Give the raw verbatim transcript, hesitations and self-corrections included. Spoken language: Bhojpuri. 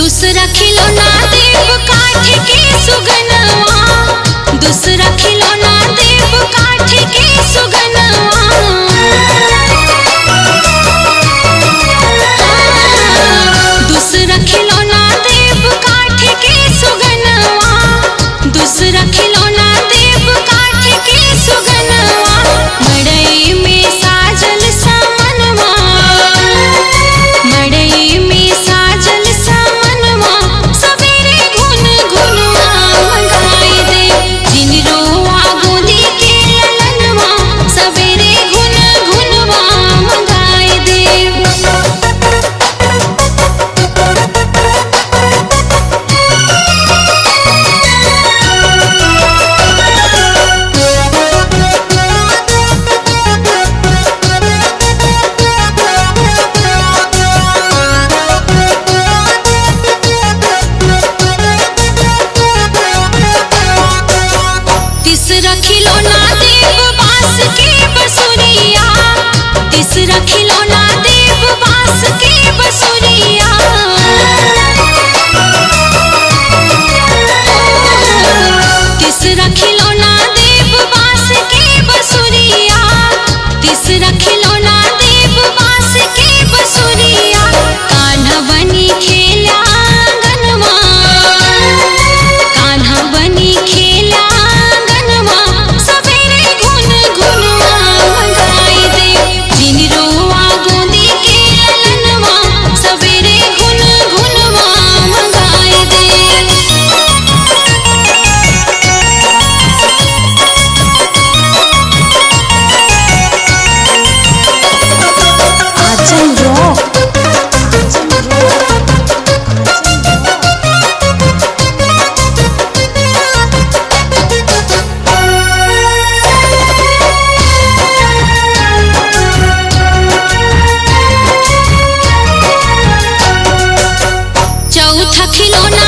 दूसरा खिलौना देव काठ के सुगनवा, दूसरा खिलौना देव काठ के सुगनवा। दूसरा खिलौना देव काठ के सुगनवा, दूसरा खिलौना देव काठ के सुगनवा। मड़ई में साजल समनवा, मड़ई में साजल समनवा। सवेरे घुन घुनवा मंगाई दे, जिन रोआ गोदी के ललनवा। सवेरे घुन घुनवा मंगाई दे। तीसरा खिलौना देव बांस के बसुरिया, तीसरा खिलौना देव बांस के बसुरिया। तीसरा खिलौना देव बांस के बसुरिया, तीसरा खिलौना देव बांस के बसुरिया। कान्हा बनी खेला आंगनवा, कान्हा बनी खेला आंगनवा। सवेरे घुन घुनवा मंगाई दे, जिन रोआ गोदी के ललनवा। सवेरे घुन घुनवा मंगाई दे। आचल रॉक। चौथा खिलौना